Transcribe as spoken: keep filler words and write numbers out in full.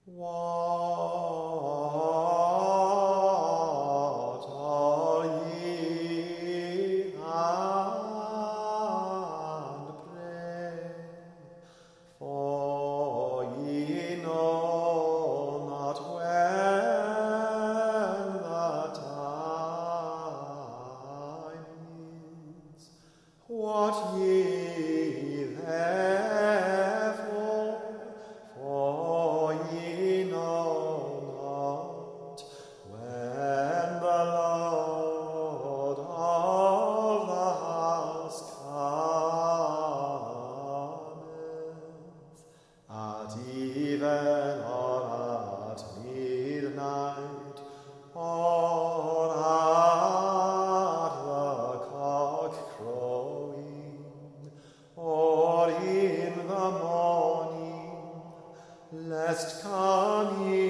What are ye and pray, for ye know not when the time is. What ye therefore, for ye know not when the Lord of the house cometh, at even or at midnight, or at the cock crowing, or in the morning, lest come ye